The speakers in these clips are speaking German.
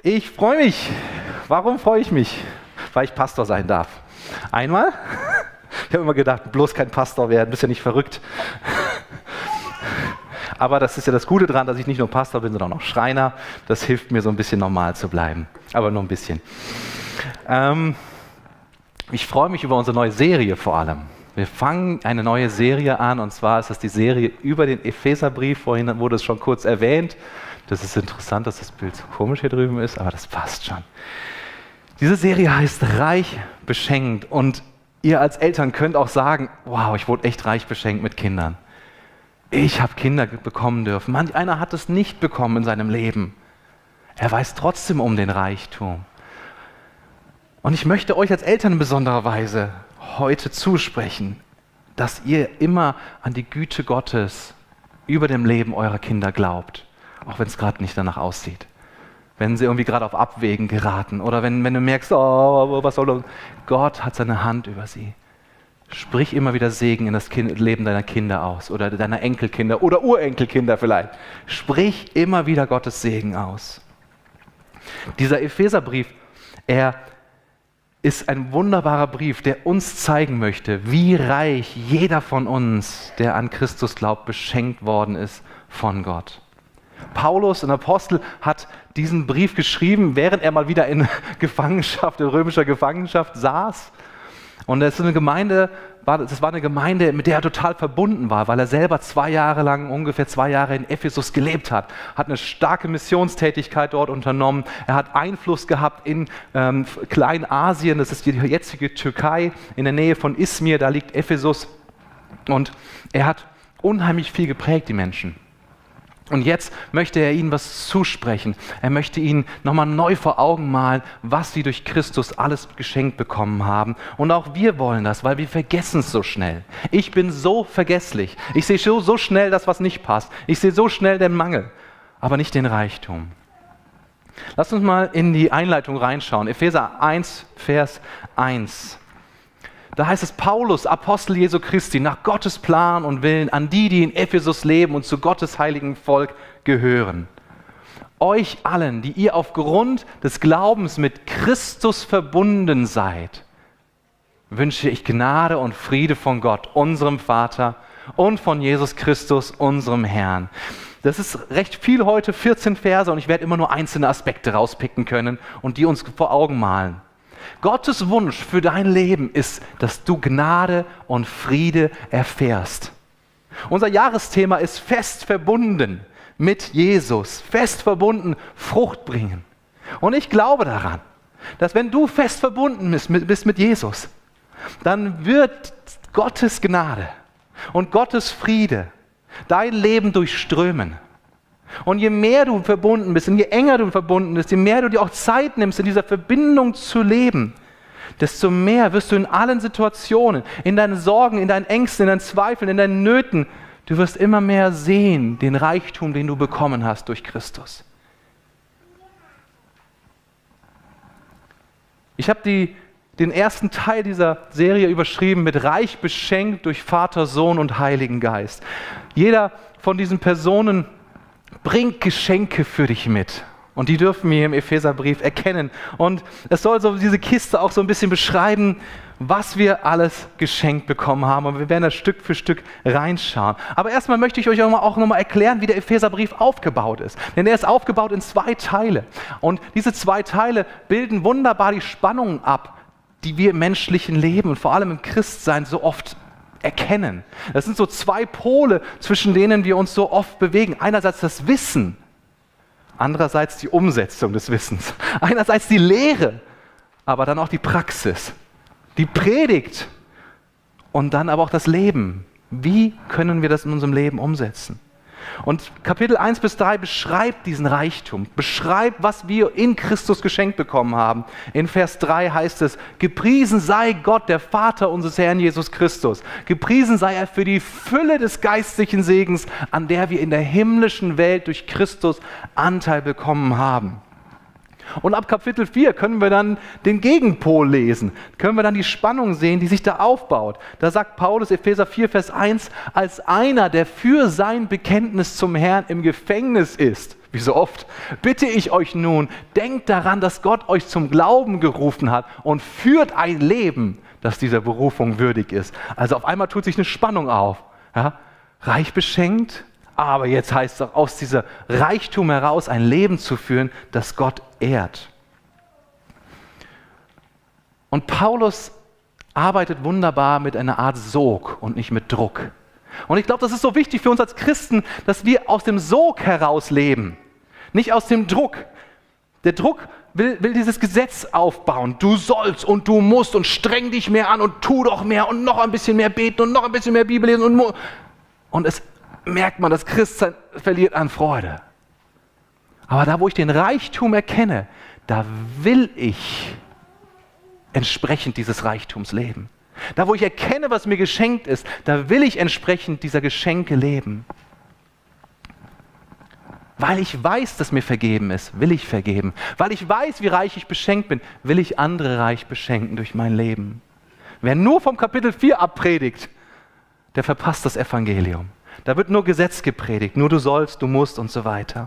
Ich freue mich. Warum freue ich mich? Weil ich Pastor sein darf. Einmal, ich habe immer gedacht, bloß kein Pastor werden, bist ja nicht verrückt. Aber das ist ja das Gute daran, dass ich nicht nur Pastor bin, sondern auch Schreiner. Das hilft mir so ein bisschen normal zu bleiben. Aber nur ein bisschen. Ich freue mich über unsere neue Serie vor allem. Wir fangen eine neue Serie an, und zwar ist das die Serie über den Epheserbrief. Vorhin wurde es schon kurz erwähnt. Das ist interessant, dass das Bild so komisch hier drüben ist, aber das passt schon. Diese Serie heißt Reich beschenkt, und ihr als Eltern könnt auch sagen, wow, ich wurde echt reich beschenkt mit Kindern. Ich habe Kinder bekommen dürfen. Manch einer hat es nicht bekommen in seinem Leben. Er weiß trotzdem um den Reichtum. Und ich möchte euch als Eltern in besonderer Weise heute zusprechen, dass ihr immer an die Güte Gottes über dem Leben eurer Kinder glaubt, auch wenn es gerade nicht danach aussieht. Wenn sie irgendwie gerade auf Abwägen geraten oder wenn du merkst, oh, was soll das? Gott hat seine Hand über sie. Sprich immer wieder Segen in das Leben deiner Kinder aus oder deiner Enkelkinder oder Urenkelkinder vielleicht. Sprich immer wieder Gottes Segen aus. Dieser Epheserbrief, er ist ein wunderbarer Brief, der uns zeigen möchte, wie reich jeder von uns, der an Christus glaubt, beschenkt worden ist von Gott. Paulus, ein Apostel, hat diesen Brief geschrieben, während er mal wieder in Gefangenschaft, in römischer Gefangenschaft saß. Und das war eine Gemeinde, mit der er total verbunden war, weil er selber ungefähr 2 Jahre in Ephesus gelebt hat. Hat eine starke Missionstätigkeit dort unternommen. Er hat Einfluss gehabt in Kleinasien, das ist die jetzige Türkei, in der Nähe von Izmir, da liegt Ephesus. Und er hat unheimlich viel geprägt, die Menschen. Und jetzt möchte er ihnen was zusprechen. Er möchte ihnen nochmal neu vor Augen malen, was sie durch Christus alles geschenkt bekommen haben. Und auch wir wollen das, weil wir vergessen es so schnell. Ich bin so vergesslich. Ich sehe so schnell das, was nicht passt. Ich sehe so schnell den Mangel, aber nicht den Reichtum. Lass uns mal in die Einleitung reinschauen. Epheser 1, Vers 1. Da heißt es: Paulus, Apostel Jesu Christi, nach Gottes Plan und Willen, an die in Ephesus leben und zu Gottes heiligen Volk gehören. Euch allen, die ihr aufgrund des Glaubens mit Christus verbunden seid, wünsche ich Gnade und Friede von Gott, unserem Vater, und von Jesus Christus, unserem Herrn. Das ist recht viel heute, 14 Verse, und ich werde immer nur einzelne Aspekte rauspicken können und die uns vor Augen malen. Gottes Wunsch für dein Leben ist, dass du Gnade und Friede erfährst. Unser Jahresthema ist fest verbunden mit Jesus, fest verbunden, Frucht bringen. Und ich glaube daran, dass wenn du fest verbunden bist mit Jesus, dann wird Gottes Gnade und Gottes Friede dein Leben durchströmen. Und je mehr du verbunden bist und je enger du verbunden bist, je mehr du dir auch Zeit nimmst, in dieser Verbindung zu leben, desto mehr wirst du in allen Situationen, in deinen Sorgen, in deinen Ängsten, in deinen Zweifeln, in deinen Nöten, du wirst immer mehr sehen, den Reichtum, den du bekommen hast durch Christus. Ich habe den ersten Teil dieser Serie überschrieben mit Reich beschenkt durch Vater, Sohn und Heiligen Geist. Jeder von diesen Personen bringt Geschenke für dich mit. Und die dürfen wir im Epheserbrief erkennen. Und es soll so diese Kiste auch so ein bisschen beschreiben, was wir alles geschenkt bekommen haben. Und wir werden da Stück für Stück reinschauen. Aber erstmal möchte ich euch auch nochmal erklären, wie der Epheserbrief aufgebaut ist. Denn er ist aufgebaut in 2 Teile. Und diese 2 Teile bilden wunderbar die Spannungen ab, die wir im menschlichen Leben und vor allem im Christsein so oft erkennen. Das sind so 2 Pole, zwischen denen wir uns so oft bewegen. Einerseits das Wissen, andererseits die Umsetzung des Wissens. Einerseits die Lehre, aber dann auch die Praxis. Die Predigt und dann aber auch das Leben. Wie können wir das in unserem Leben umsetzen? Und Kapitel 1 bis 3 beschreibt diesen Reichtum, beschreibt, was wir in Christus geschenkt bekommen haben. In Vers 3 heißt es: Gepriesen sei Gott, der Vater unseres Herrn Jesus Christus. Gepriesen sei er für die Fülle des geistlichen Segens, an der wir in der himmlischen Welt durch Christus Anteil bekommen haben. Und ab Kapitel 4 können wir dann den Gegenpol lesen, können wir dann die Spannung sehen, die sich da aufbaut. Da sagt Paulus, Epheser 4, Vers 1, als einer, der für sein Bekenntnis zum Herrn im Gefängnis ist, wie so oft, bitte ich euch nun, denkt daran, dass Gott euch zum Glauben gerufen hat und führt ein Leben, das dieser Berufung würdig ist. Also auf einmal tut sich eine Spannung auf. Ja? Reich beschenkt, aber jetzt heißt es auch, aus dieser Reichtum heraus ein Leben zu führen, das Gott ehrt. Und Paulus arbeitet wunderbar mit einer Art Sog und nicht mit Druck. Und ich glaube, das ist so wichtig für uns als Christen, dass wir aus dem Sog heraus leben, nicht aus dem Druck. Der Druck will dieses Gesetz aufbauen. Du sollst und du musst und streng dich mehr an und tu doch mehr und noch ein bisschen mehr beten und noch ein bisschen mehr Bibel lesen. Und es merkt man, das Christsein verliert an Freude. Aber da, wo ich den Reichtum erkenne, da will ich entsprechend dieses Reichtums leben. Da, wo ich erkenne, was mir geschenkt ist, da will ich entsprechend dieser Geschenke leben. Weil ich weiß, dass mir vergeben ist, will ich vergeben. Weil ich weiß, wie reich ich beschenkt bin, will ich andere reich beschenken durch mein Leben. Wer nur vom Kapitel 4 abpredigt, der verpasst das Evangelium. Da wird nur Gesetz gepredigt, nur du sollst, du musst und so weiter.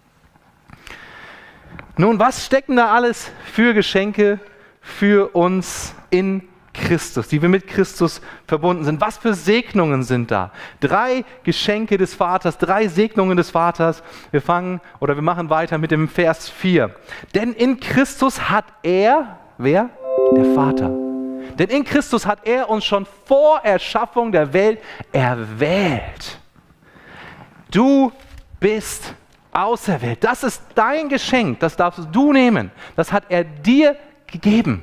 Nun, was stecken da alles für Geschenke für uns in Christus, die wir mit Christus verbunden sind? Was für Segnungen sind da? 3 Geschenke des Vaters, 3 Segnungen des Vaters. Wir machen weiter mit dem Vers 4. Denn in Christus hat er, wer? Der Vater. Denn in Christus hat er uns schon vor Erschaffung der Welt erwählt. Du bist auserwählt. Das ist dein Geschenk, das darfst du nehmen. Das hat er dir gegeben.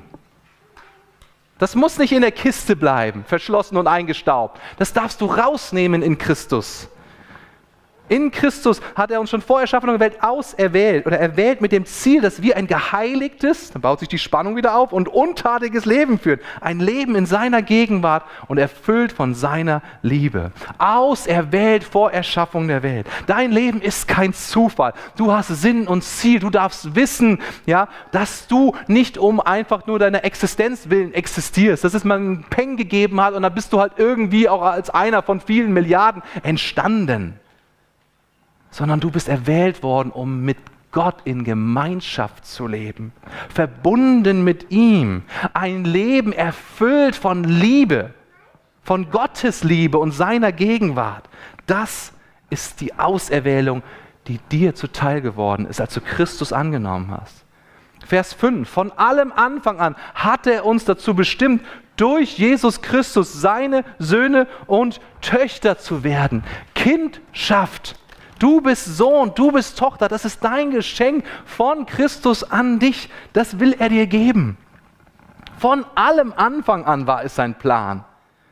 Das muss nicht in der Kiste bleiben, verschlossen und eingestaubt. Das darfst du rausnehmen in Christus. In Christus hat er uns schon vor Erschaffung der Welt auserwählt oder erwählt mit dem Ziel, dass wir ein geheiligtes, dann baut sich die Spannung wieder auf, und untadiges Leben führen. Ein Leben in seiner Gegenwart und erfüllt von seiner Liebe. Auserwählt vor Erschaffung der Welt. Dein Leben ist kein Zufall. Du hast Sinn und Ziel. Du darfst wissen, ja, dass du nicht um einfach nur deiner Existenz willen existierst, dass es mal einen Peng gegeben hat und dann bist du halt irgendwie auch als einer von vielen Milliarden entstanden. Sondern du bist erwählt worden, um mit Gott in Gemeinschaft zu leben, verbunden mit ihm, ein Leben erfüllt von Liebe, von Gottes Liebe und seiner Gegenwart. Das ist die Auserwählung, die dir zuteil geworden ist, als du Christus angenommen hast. Vers 5, von allem Anfang an hat er uns dazu bestimmt, durch Jesus Christus seine Söhne und Töchter zu werden. Kindschaft. Du bist Sohn, du bist Tochter, das ist dein Geschenk von Christus an dich. Das will er dir geben. Von allem Anfang an war es sein Plan,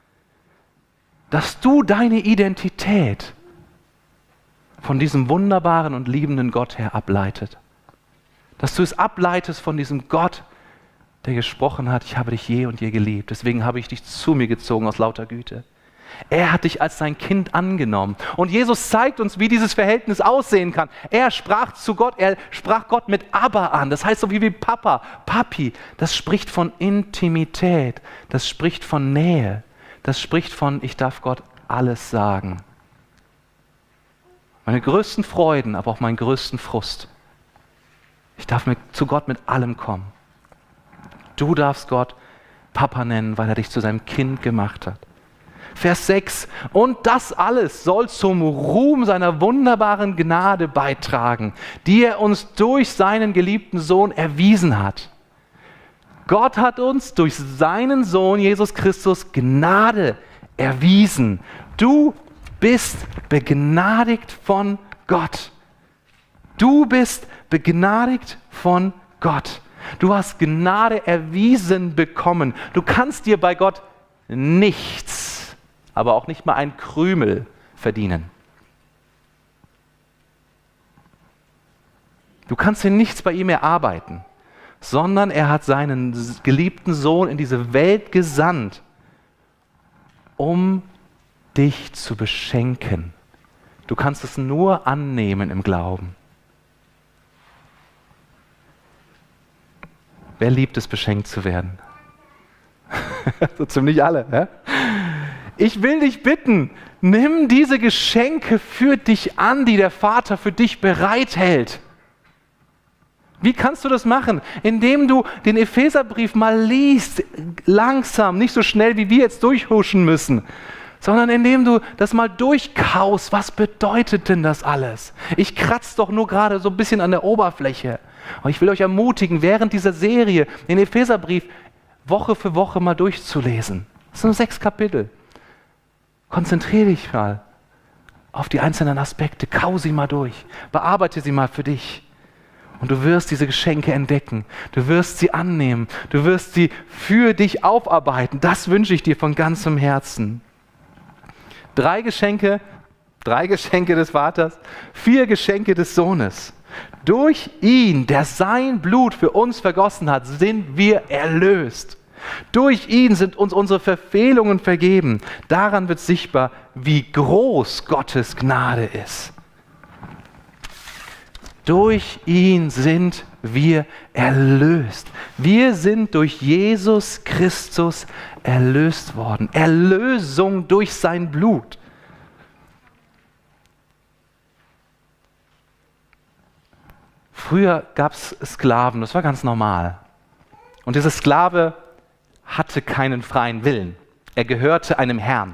dass du deine Identität von diesem wunderbaren und liebenden Gott her ableitet. Dass du es ableitest von diesem Gott, der gesprochen hat, ich habe dich je und je geliebt, deswegen habe ich dich zu mir gezogen aus lauter Güte. Er hat dich als sein Kind angenommen. Und Jesus zeigt uns, wie dieses Verhältnis aussehen kann. Er sprach zu Gott, er sprach Gott mit Abba an. Das heißt so wie Papa, Papi. Das spricht von Intimität. Das spricht von Nähe. Das spricht von, ich darf Gott alles sagen. Meine größten Freuden, aber auch meinen größten Frust. Ich darf zu Gott mit allem kommen. Du darfst Gott Papa nennen, weil er dich zu seinem Kind gemacht hat. Vers 6, und das alles soll zum Ruhm seiner wunderbaren Gnade beitragen, die er uns durch seinen geliebten Sohn erwiesen hat. Gott hat uns durch seinen Sohn Jesus Christus Gnade erwiesen. Du bist begnadigt von Gott. Du bist begnadigt von Gott. Du hast Gnade erwiesen bekommen. Du kannst dir bei Gott nichts, aber auch nicht mal ein Krümel verdienen. Du kannst dir nichts bei ihm erarbeiten, sondern er hat seinen geliebten Sohn in diese Welt gesandt, um dich zu beschenken. Du kannst es nur annehmen im Glauben. Wer liebt es, beschenkt zu werden? So ziemlich alle. Ja? ich will dich bitten, nimm diese Geschenke für dich an, die der Vater für dich bereithält. Wie kannst du das machen? Indem du den Epheserbrief mal liest, langsam, nicht so schnell, wie wir jetzt durchhuschen müssen, sondern indem du das mal durchkaust. Was bedeutet denn das alles? Ich kratze doch nur gerade so ein bisschen an der Oberfläche. Und ich will euch ermutigen, während dieser Serie den Epheserbrief Woche für Woche mal durchzulesen. Das sind nur 6 Kapitel. Konzentriere dich mal auf die einzelnen Aspekte, kau sie mal durch, bearbeite sie mal für dich. Und du wirst diese Geschenke entdecken, du wirst sie annehmen, du wirst sie für dich aufarbeiten. Das wünsche ich dir von ganzem Herzen. 3 Geschenke des Vaters, 4 Geschenke des Sohnes. Durch ihn, der sein Blut für uns vergossen hat, sind wir erlöst. Durch ihn sind uns unsere Verfehlungen vergeben. Daran wird sichtbar, wie groß Gottes Gnade ist. Durch ihn sind wir erlöst. Wir sind durch Jesus Christus erlöst worden. Erlösung durch sein Blut. Früher gab es Sklaven, das war ganz normal. Und dieser Sklave hatte keinen freien Willen. Er gehörte einem Herrn.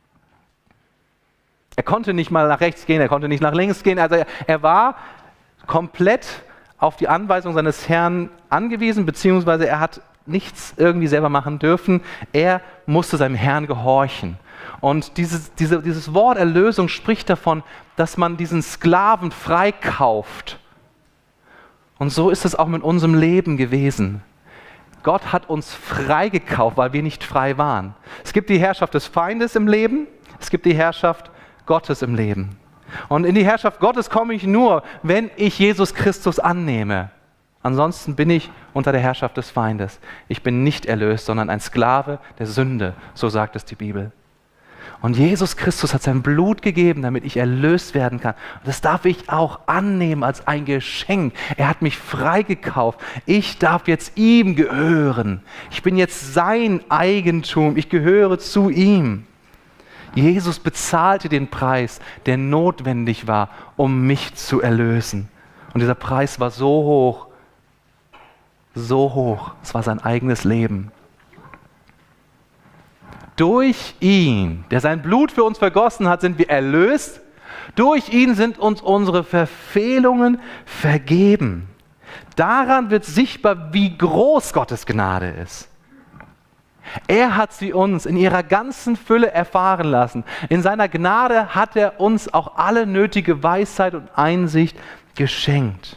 Er konnte nicht mal nach rechts gehen, er konnte nicht nach links gehen. Also er war komplett auf die Anweisung seines Herrn angewiesen, beziehungsweise er hat nichts irgendwie selber machen dürfen. Er musste seinem Herrn gehorchen. Und dieses Wort Erlösung spricht davon, dass man diesen Sklaven freikauft. Und so ist es auch mit unserem Leben gewesen. Gott hat uns freigekauft, weil wir nicht frei waren. Es gibt die Herrschaft des Feindes im Leben, es gibt die Herrschaft Gottes im Leben. Und in die Herrschaft Gottes komme ich nur, wenn ich Jesus Christus annehme. Ansonsten bin ich unter der Herrschaft des Feindes. Ich bin nicht erlöst, sondern ein Sklave der Sünde, so sagt es die Bibel. Und Jesus Christus hat sein Blut gegeben, damit ich erlöst werden kann. Und das darf ich auch annehmen als ein Geschenk. Er hat mich freigekauft. Ich darf jetzt ihm gehören. Ich bin jetzt sein Eigentum. Ich gehöre zu ihm. Jesus bezahlte den Preis, der notwendig war, um mich zu erlösen. Und dieser Preis war so hoch. Es war sein eigenes Leben. Durch ihn, der sein Blut für uns vergossen hat, sind wir erlöst. Durch ihn sind uns unsere Verfehlungen vergeben. Daran wird sichtbar, wie groß Gottes Gnade ist. Er hat sie uns in ihrer ganzen Fülle erfahren lassen. In seiner Gnade hat er uns auch alle nötige Weisheit und Einsicht geschenkt.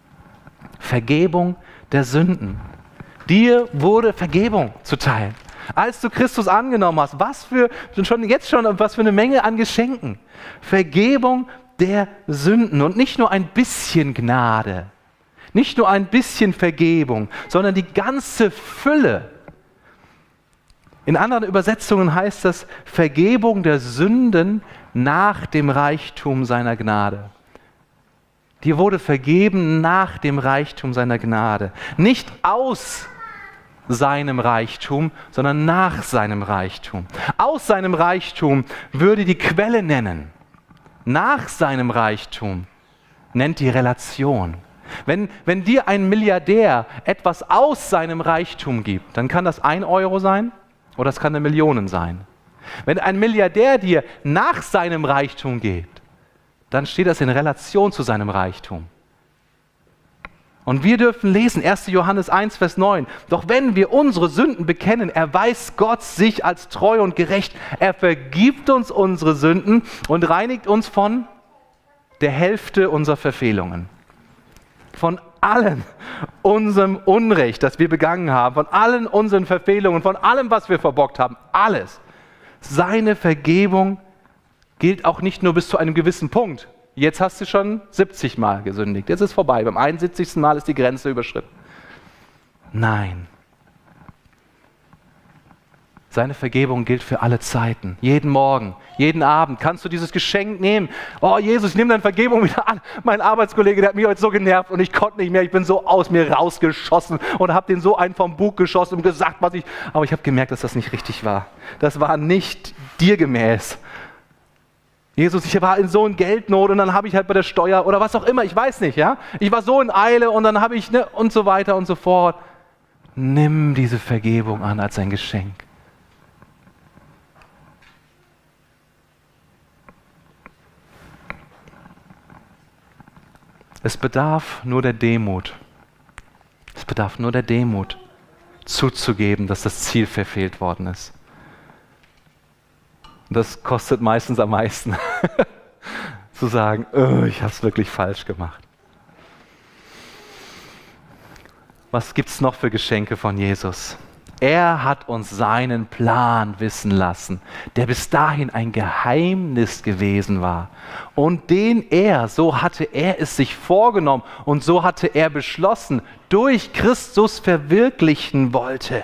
Vergebung der Sünden. Dir wurde Vergebung zuteil. Als du Christus angenommen hast, was für eine Menge an Geschenken. Vergebung der Sünden und nicht nur ein bisschen Gnade, nicht nur ein bisschen Vergebung, sondern die ganze Fülle. In anderen Übersetzungen heißt das Vergebung der Sünden nach dem Reichtum seiner Gnade. Dir wurde vergeben nach dem Reichtum seiner Gnade. Nicht aus seinem Reichtum, sondern nach seinem Reichtum. Aus seinem Reichtum würde die Quelle nennen. Nach seinem Reichtum nennt die Relation. Wenn dir ein Milliardär etwas aus seinem Reichtum gibt, dann kann das 1 Euro sein oder es kann 1 Million sein. Wenn ein Milliardär dir nach seinem Reichtum gibt, dann steht das in Relation zu seinem Reichtum. Und wir dürfen lesen, 1. Johannes 1, Vers 9. Doch wenn wir unsere Sünden bekennen, erweist Gott sich als treu und gerecht. Er vergibt uns unsere Sünden und reinigt uns von der Hälfte unserer Verfehlungen. Von allem unserem Unrecht, das wir begangen haben, von allen unseren Verfehlungen, von allem, was wir verbockt haben, alles. Seine Vergebung gilt auch nicht nur bis zu einem gewissen Punkt. Jetzt hast du schon 70 Mal gesündigt. Jetzt ist vorbei. Beim 71. Mal ist die Grenze überschritten. Nein. Seine Vergebung gilt für alle Zeiten. Jeden Morgen, jeden Abend kannst du dieses Geschenk nehmen. Oh Jesus, ich nehme deine Vergebung wieder an. Mein Arbeitskollege, der hat mich heute so genervt und ich konnte nicht mehr. Ich bin so aus mir rausgeschossen und habe den so einen vom Bug geschossen und gesagt, was ich... Aber ich habe gemerkt, dass das nicht richtig war. Das war nicht dir gemäß. Jesus, ich war in so in Geldnot und dann habe ich halt bei der Steuer oder was auch immer, ich weiß nicht, ja. Ich war so in Eile und dann habe ich, und so weiter und so fort. Nimm diese Vergebung an als ein Geschenk. Es bedarf nur der Demut. Es bedarf nur der Demut, zuzugeben, dass das Ziel verfehlt worden ist. Und das kostet meistens am meisten, zu sagen, oh, ich habe es wirklich falsch gemacht. Was gibt es noch für Geschenke von Jesus? Er hat uns seinen Plan wissen lassen, der bis dahin ein Geheimnis gewesen war und den er, so hatte er es sich vorgenommen und so hatte er beschlossen, durch Christus verwirklichen wollte.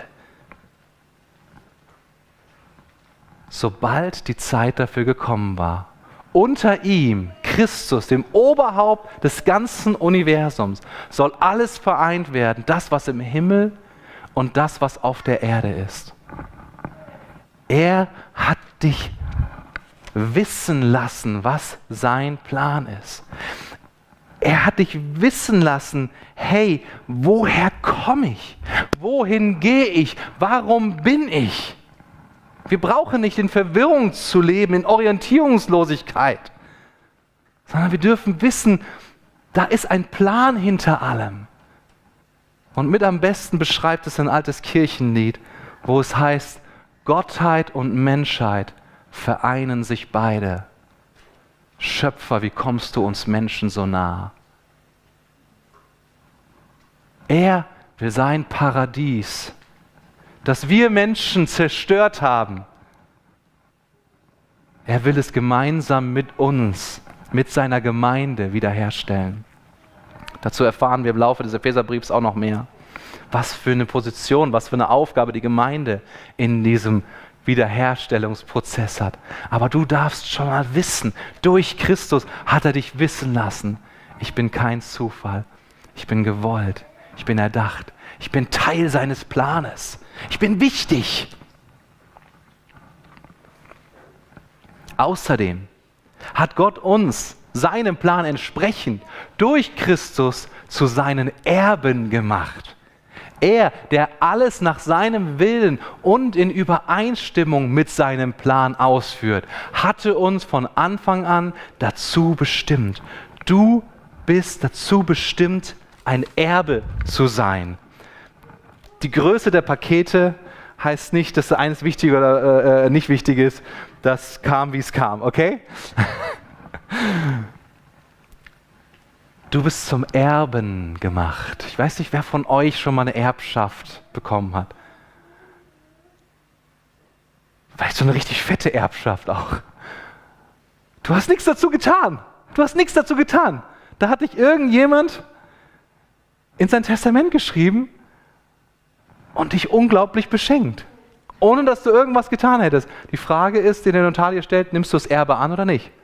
Sobald die Zeit dafür gekommen war. Unter ihm, Christus, dem Oberhaupt des ganzen Universums, soll alles vereint werden, das, was im Himmel und das, was auf der Erde ist. Er hat dich wissen lassen, was sein Plan ist. Er hat dich wissen lassen, hey, woher komme ich? Wohin gehe ich? Warum bin ich? Wir brauchen nicht in Verwirrung zu leben, in Orientierungslosigkeit, sondern wir dürfen wissen, da ist ein Plan hinter allem. Und mit am besten beschreibt es ein altes Kirchenlied, wo es heißt, Gottheit und Menschheit vereinen sich beide. Schöpfer, wie kommst du uns Menschen so nah? Er will sein Paradies, das wir Menschen zerstört haben. Er will es gemeinsam mit uns, mit seiner Gemeinde wiederherstellen. Dazu erfahren wir im Laufe des Epheserbriefs auch noch mehr. Was für eine Position, was für eine Aufgabe die Gemeinde in diesem Wiederherstellungsprozess hat. Aber du darfst schon mal wissen, durch Christus hat er dich wissen lassen. Ich bin kein Zufall. Ich bin gewollt. Ich bin erdacht. Ich bin Teil seines Planes. Ich bin wichtig. Außerdem hat Gott uns seinem Plan entsprechend durch Christus zu seinen Erben gemacht. Er, der alles nach seinem Willen und in Übereinstimmung mit seinem Plan ausführt, hatte uns von Anfang an dazu bestimmt. Du bist dazu bestimmt, ein Erbe zu sein. Die Größe der Pakete heißt nicht, dass eines wichtig oder nicht wichtig ist. Das kam, wie es kam, okay? Du bist zum Erben gemacht. Ich weiß nicht, wer von euch schon mal eine Erbschaft bekommen hat. Vielleicht so eine richtig fette Erbschaft auch. Du hast nichts dazu getan. Du hast nichts dazu getan. Da hat dich irgendjemand in sein Testament geschrieben und dich unglaublich beschenkt. Ohne dass du irgendwas getan hättest. Die Frage ist, die der Notar dir stellt, nimmst du das Erbe an oder nicht?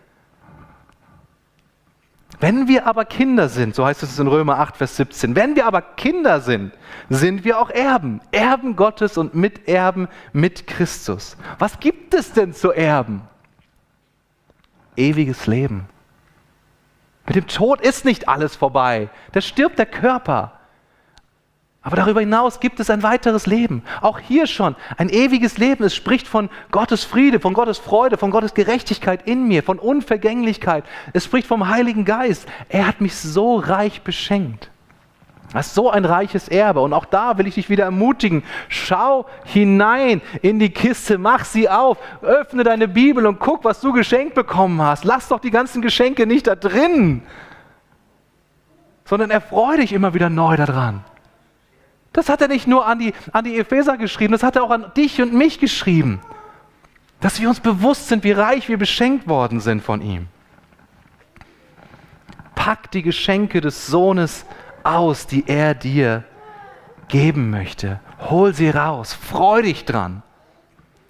Wenn wir aber Kinder sind, so heißt es in Römer 8, Vers 17, wenn wir aber Kinder sind, sind wir auch Erben. Erben Gottes und Miterben mit Christus. Was gibt es denn zu erben? Ewiges Leben. Mit dem Tod ist nicht alles vorbei. Da stirbt der Körper. Aber darüber hinaus gibt es ein weiteres Leben. Auch hier schon ein ewiges Leben. Es spricht von Gottes Friede, von Gottes Freude, von Gottes Gerechtigkeit in mir, von Unvergänglichkeit. Es spricht vom Heiligen Geist. Er hat mich so reich beschenkt. Das ist so ein reiches Erbe. Und auch da will ich dich wieder ermutigen. Schau hinein in die Kiste, mach sie auf, öffne deine Bibel und guck, was du geschenkt bekommen hast. Lass doch die ganzen Geschenke nicht da drin, sondern erfreue dich immer wieder neu daran. Das hat er nicht nur an die Epheser geschrieben, das hat er auch an dich und mich geschrieben. Dass wir uns bewusst sind, wie reich wir beschenkt worden sind von ihm. Pack die Geschenke des Sohnes aus, die er dir geben möchte. Hol sie raus, freu dich dran.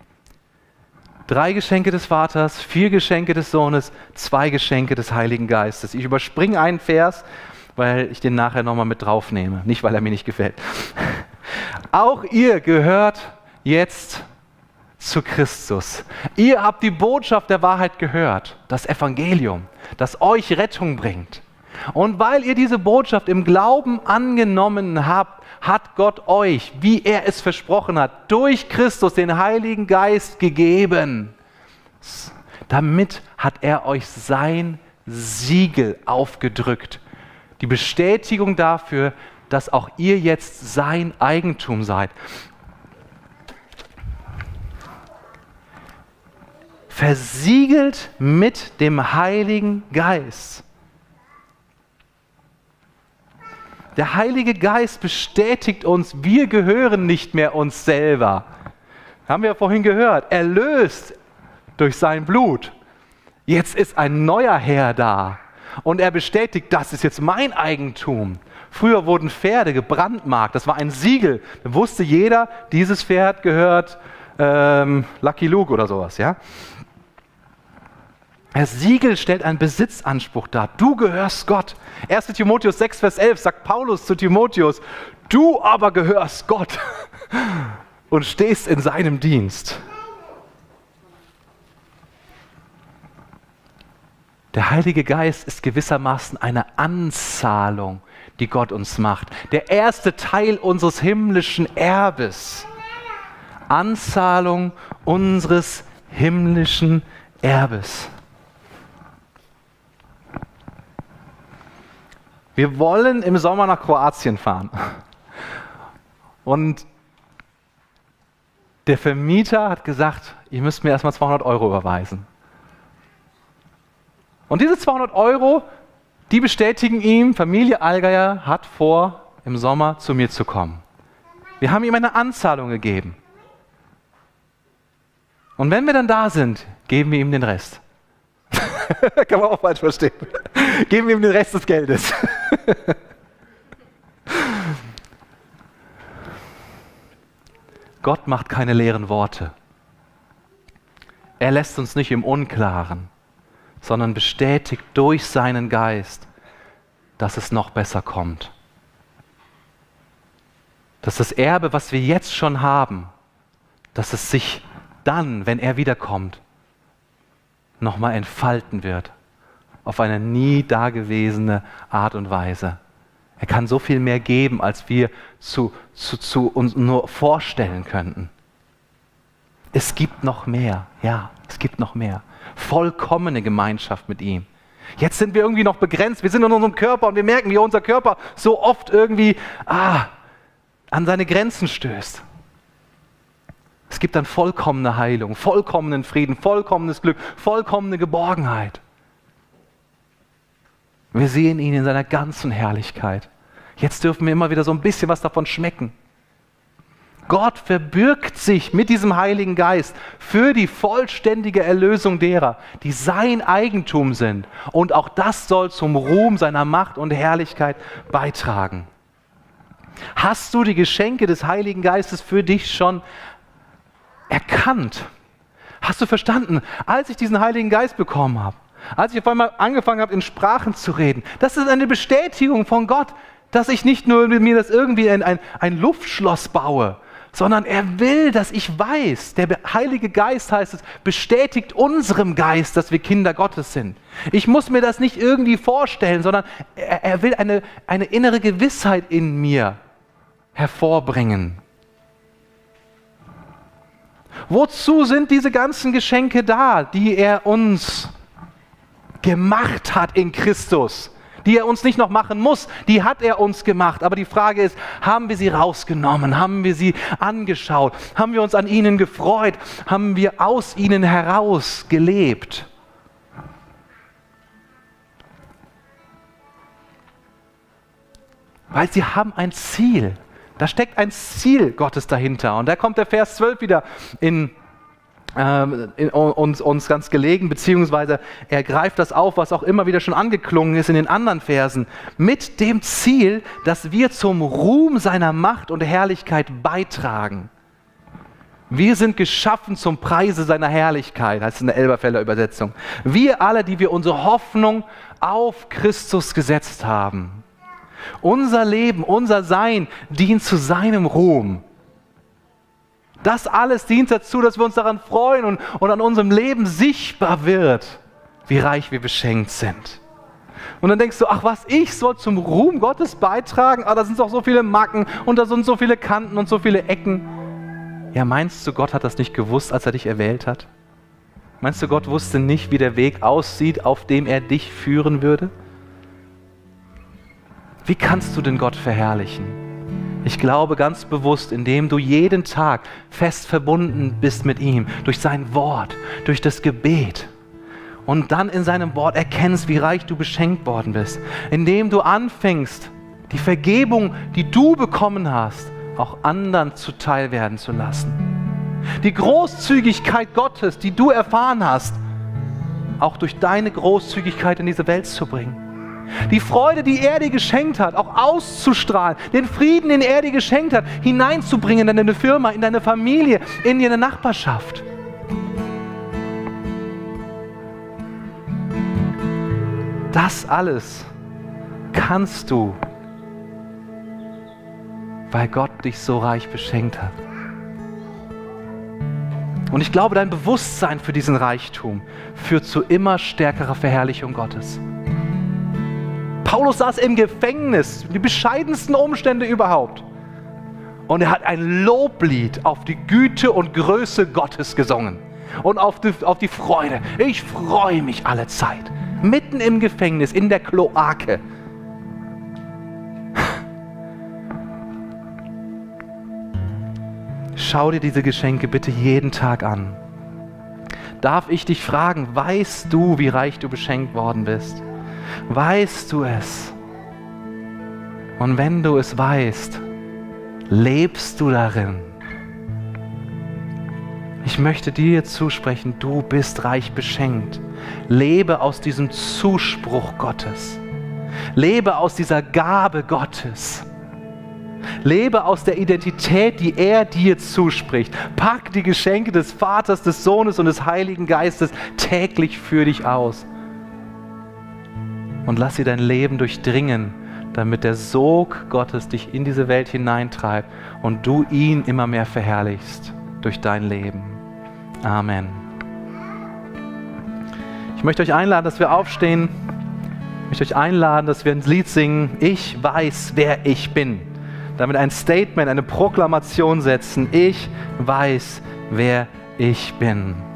3 Geschenke des Vaters, 4 Geschenke des Sohnes, 2 Geschenke des Heiligen Geistes. Ich überspringe einen Vers, weil ich den nachher nochmal mit draufnehme. Nicht, weil er mir nicht gefällt. Auch ihr gehört jetzt zu Christus. Ihr habt die Botschaft der Wahrheit gehört, das Evangelium, das euch Rettung bringt. Und weil ihr diese Botschaft im Glauben angenommen habt, hat Gott euch, wie er es versprochen hat, durch Christus den Heiligen Geist gegeben. Damit hat er euch sein Siegel aufgedrückt. Die Bestätigung dafür, dass auch ihr jetzt sein Eigentum seid. Versiegelt mit dem Heiligen Geist. Der Heilige Geist bestätigt uns, wir gehören nicht mehr uns selber. Haben wir ja vorhin gehört, erlöst durch sein Blut. Jetzt ist ein neuer Herr da und er bestätigt, das ist jetzt mein Eigentum. Früher wurden Pferde gebrandmarkt, das war ein Siegel. Da wusste jeder, dieses Pferd gehört Lucky Luke oder sowas. Ja? Das Siegel stellt einen Besitzanspruch dar. Du gehörst Gott. 1. Timotheus 6, Vers 11 sagt Paulus zu Timotheus, du aber gehörst Gott und stehst in seinem Dienst. Der Heilige Geist ist gewissermaßen eine Anzahlung, die Gott uns macht. Der erste Teil unseres himmlischen Erbes. Anzahlung unseres himmlischen Erbes. Wir wollen im Sommer nach Kroatien fahren. Und der Vermieter hat gesagt, ihr müsst mir erstmal 200 € überweisen. Und diese 200 €, die bestätigen ihm, Familie Allgeier hat vor, im Sommer zu mir zu kommen. Wir haben ihm eine Anzahlung gegeben. Und wenn wir dann da sind, geben wir ihm den Rest. Kann man auch falsch verstehen. Geben wir ihm den Rest des Geldes. Gott macht keine leeren Worte. Er lässt uns nicht im Unklaren, sondern bestätigt durch seinen Geist, dass es noch besser kommt. Dass das Erbe, was wir jetzt schon haben, dass es sich dann, wenn er wiederkommt, nochmal entfalten wird. Auf eine nie dagewesene Art und Weise. Er kann so viel mehr geben, als wir uns nur vorstellen könnten. Es gibt noch mehr. Ja, es gibt noch mehr. Vollkommene Gemeinschaft mit ihm. Jetzt sind wir irgendwie noch begrenzt. Wir sind in unserem Körper und wir merken, wie unser Körper so oft irgendwie an seine Grenzen stößt. Es gibt dann vollkommene Heilung, vollkommenen Frieden, vollkommenes Glück, vollkommene Geborgenheit. Wir sehen ihn in seiner ganzen Herrlichkeit. Jetzt dürfen wir immer wieder so ein bisschen was davon schmecken. Gott verbürgt sich mit diesem Heiligen Geist für die vollständige Erlösung derer, die sein Eigentum sind. Und auch das soll zum Ruhm seiner Macht und Herrlichkeit beitragen. Hast du die Geschenke des Heiligen Geistes für dich schon erkannt? Hast du verstanden, als ich diesen Heiligen Geist bekommen habe, als ich auf einmal angefangen habe, in Sprachen zu reden, das ist eine Bestätigung von Gott, dass ich nicht nur mit mir das irgendwie ein Luftschloss baue, sondern er will, dass ich weiß, der Heilige Geist, heißt es, bestätigt unserem Geist, dass wir Kinder Gottes sind. Ich muss mir das nicht irgendwie vorstellen, sondern er will eine innere Gewissheit in mir hervorbringen. Wozu sind diese ganzen Geschenke da, die er uns gemacht hat in Christus? Die er uns nicht noch machen muss, die hat er uns gemacht. Aber die Frage ist, haben wir sie rausgenommen? Haben wir sie angeschaut? Haben wir uns an ihnen gefreut? Haben wir aus ihnen heraus gelebt? Weil sie haben ein Ziel. Da steckt ein Ziel Gottes dahinter. Und da kommt der Vers 12 wieder in uns ganz gelegen, beziehungsweise er greift das auf, was auch immer wieder schon angeklungen ist in den anderen Versen, mit dem Ziel, dass wir zum Ruhm seiner Macht und Herrlichkeit beitragen. Wir sind geschaffen zum Preise seiner Herrlichkeit, heißt es in der Elberfelder Übersetzung. Wir alle, die wir unsere Hoffnung auf Christus gesetzt haben. Unser Leben, unser Sein dient zu seinem Ruhm. Das alles dient dazu, dass wir uns daran freuen und an unserem Leben sichtbar wird, wie reich wir beschenkt sind. Und dann denkst du, ach was, ich soll zum Ruhm Gottes beitragen? Ah, da sind doch so viele Macken und da sind so viele Kanten und so viele Ecken. Ja, meinst du, Gott hat das nicht gewusst, als er dich erwählt hat? Meinst du, Gott wusste nicht, wie der Weg aussieht, auf dem er dich führen würde? Wie kannst du denn Gott verherrlichen? Ich glaube ganz bewusst, indem du jeden Tag fest verbunden bist mit ihm, durch sein Wort, durch das Gebet und dann in seinem Wort erkennst, wie reich du beschenkt worden bist. Indem du anfängst, die Vergebung, die du bekommen hast, auch anderen zuteil werden zu lassen. Die Großzügigkeit Gottes, die du erfahren hast, auch durch deine Großzügigkeit in diese Welt zu bringen. Die Freude, die er dir geschenkt hat, auch auszustrahlen. Den Frieden, den er dir geschenkt hat, hineinzubringen in deine Firma, in deine Familie, in deine Nachbarschaft. Das alles kannst du, weil Gott dich so reich beschenkt hat. Und ich glaube, dein Bewusstsein für diesen Reichtum führt zu immer stärkerer Verherrlichung Gottes. Paulus saß im Gefängnis, die bescheidensten Umstände überhaupt. Und er hat ein Loblied auf die Güte und Größe Gottes gesungen und auf die Freude. Ich freue mich alle Zeit. Mitten im Gefängnis, in der Kloake. Schau dir diese Geschenke bitte jeden Tag an. Darf ich dich fragen, weißt du, wie reich du beschenkt worden bist? Weißt du es? Und wenn du es weißt, lebst du darin? Ich möchte dir zusprechen, du bist reich beschenkt. Lebe aus diesem Zuspruch Gottes. Lebe aus dieser Gabe Gottes. Lebe aus der Identität, die er dir zuspricht. Pack die Geschenke des Vaters, des Sohnes und des Heiligen Geistes täglich für dich aus. Und lass sie dein Leben durchdringen, damit der Sog Gottes dich in diese Welt hineintreibt und du ihn immer mehr verherrlichst durch dein Leben. Amen. Ich möchte euch einladen, dass wir aufstehen. Ich möchte euch einladen, dass wir ein Lied singen. Ich weiß, wer ich bin. Damit ein Statement, eine Proklamation setzen. Ich weiß, wer ich bin.